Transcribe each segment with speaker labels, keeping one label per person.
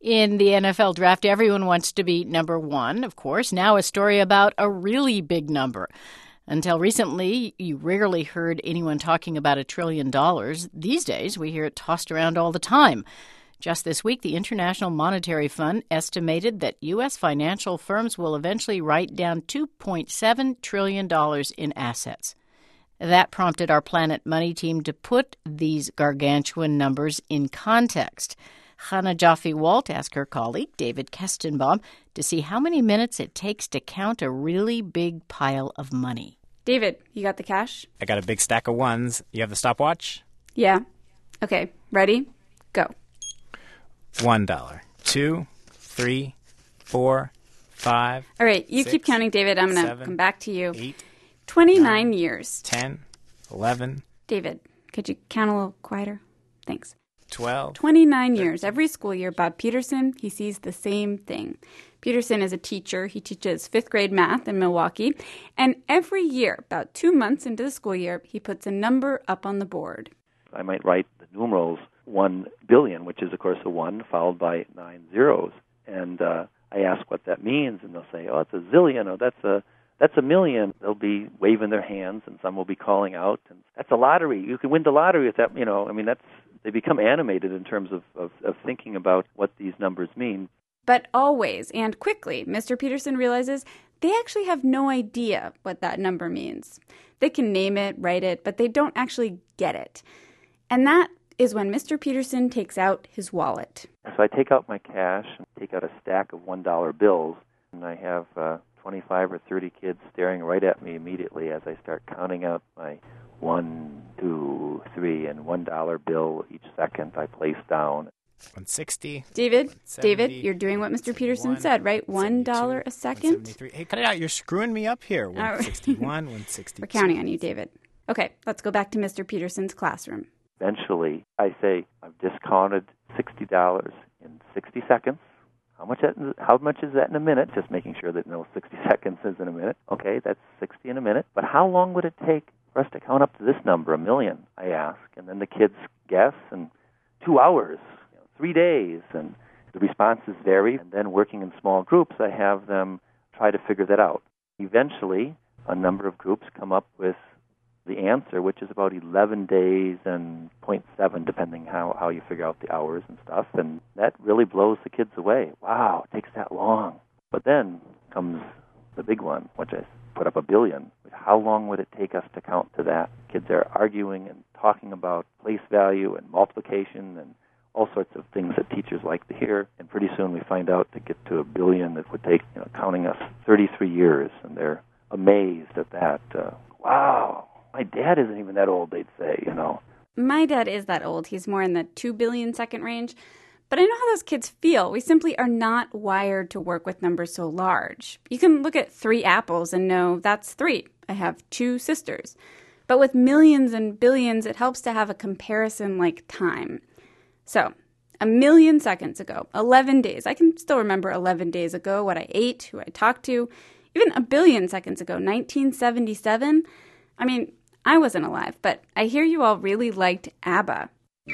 Speaker 1: In the NFL draft, everyone wants to be number one, of course. Now a story about a really big number. Until recently, you rarely heard anyone talking about $1 trillion. These days, we hear it tossed around all the time. Just this week, the International Monetary Fund estimated that U.S. financial firms will eventually write down $2.7 trillion in assets. That prompted our Planet Money team to put these gargantuan numbers in context. Chana Joffe-Walt asked her colleague, David Kestenbaum, to see how many minutes it takes to count a really big pile of money.
Speaker 2: David, you got the cash?
Speaker 3: I got a big stack of ones. You have the stopwatch?
Speaker 2: Yeah. Okay, ready? Go.
Speaker 3: $1, $2, $3, $4, $5.
Speaker 2: All right, you
Speaker 3: 6,
Speaker 2: keep counting, David. I'm going to
Speaker 3: 7,
Speaker 2: come back to you.
Speaker 3: 8,
Speaker 2: 29
Speaker 3: 9,
Speaker 2: years.
Speaker 3: 10, 11.
Speaker 2: David, could you count a little quieter? Thanks.
Speaker 3: 12.
Speaker 2: 29 years. Every school year, Bob Peterson, he sees the same thing. Peterson is a teacher. He teaches fifth grade math in Milwaukee. And every year, about 2 months into the school year, he puts a number up on the board.
Speaker 4: I might write the numerals 1 billion, which is, of course, a 1 followed by 9 zeros. And I ask what that means, and they'll say, oh, it's a zillion, or that's a million. They'll be waving their hands, and some will be calling out, and that's a lottery. You can win the lottery with that, they become animated in terms of thinking about what these numbers mean.
Speaker 2: But always and quickly, Mr. Peterson realizes they actually have no idea what that number means. They can name it, write it, but they don't actually get it. And that is when Mr. Peterson takes out his wallet.
Speaker 4: So I take out my cash and take out a stack of $1 bills, and I have 25 or 30 kids staring right at me immediately as I start counting out my 1, 2, 3, and $1 bill each second I place down.
Speaker 3: 160.
Speaker 2: David, you're doing what Mr. Peterson said, right? $1 a second?
Speaker 3: Hey, cut it out. You're screwing me up here. 161, 162.
Speaker 2: We're counting on you, David. Okay, let's go back to Mr. Peterson's classroom.
Speaker 4: Eventually, I say, I've discounted $60 in 60 seconds. How much is that in a minute? Just making sure that 60 seconds is in a minute. Okay, that's 60 in a minute. But how long would it take for us to count up to this number, 1 million, I ask. And then the kids guess, and 2 hours, 3 days, and the responses vary. And then working in small groups, I have them try to figure that out. Eventually, a number of groups come up with the answer, which is about 11 days and 0.7, depending how you figure out the hours and stuff. And that really blows the kids away. Wow, it takes that long. But then comes the big one, which I put up 1 billion. How long would it take us to count to that? Kids are arguing and talking about place value and multiplication and all sorts of things that teachers like to hear. And pretty soon we find out to get to 1 billion, it would take, counting us 33 years. And they're amazed at that. Wow. My dad isn't even that old, they'd say,
Speaker 2: My dad is that old. He's more in the 2 billion second range. But I know how those kids feel. We simply are not wired to work with numbers so large. You can look at 3 apples and know that's 3. I have 2 sisters. But with millions and billions, it helps to have a comparison like time. So, 1 million seconds ago, 11 days. I can still remember 11 days ago what I ate, who I talked to. Even 1 billion seconds ago, 1977. I wasn't alive, but I hear you all really liked ABBA.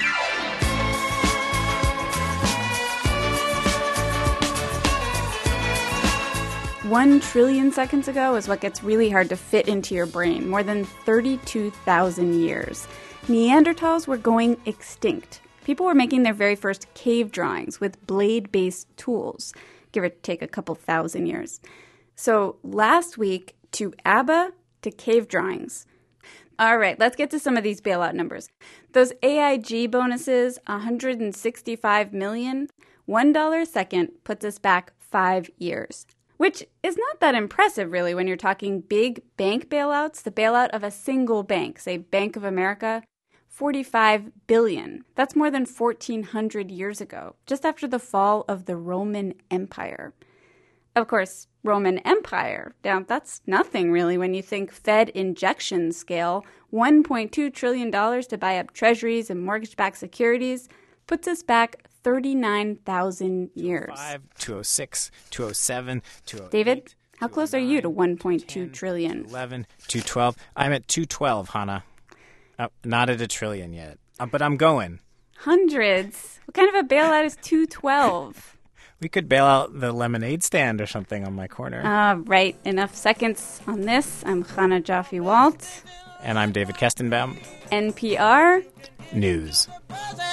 Speaker 2: 1 trillion seconds ago is what gets really hard to fit into your brain. More than 32,000 years. Neanderthals were going extinct. People were making their very first cave drawings with blade-based tools, give or take a couple thousand years. So last week, to ABBA, to cave drawings. All right, let's get to some of these bailout numbers. Those AIG bonuses, 165 million, $1 a second puts us back 5 years, which is not that impressive, really, when you're talking big bank bailouts. The bailout of a single bank, say Bank of America, $45 billion. That's more than 1,400 years ago, just after the fall of the Roman Empire. Of course, Roman Empire, now that's nothing really when you think Fed injection scale, $1.2 trillion to buy up treasuries and mortgage-backed securities, puts us back 39,000 years.
Speaker 3: 205, 206, 207, 208.
Speaker 2: David, how close are you to 1.2 trillion?
Speaker 3: 211, 212. I'm at 212, Hannah. Not at 1 trillion yet, but I'm going.
Speaker 2: Hundreds. What kind of a bailout is 212?
Speaker 3: We could bail out the lemonade stand or something on my corner.
Speaker 2: Right. Enough seconds on this. I'm Chana Jaffe-Walt.
Speaker 3: And I'm David Kestenbaum.
Speaker 2: NPR
Speaker 3: News.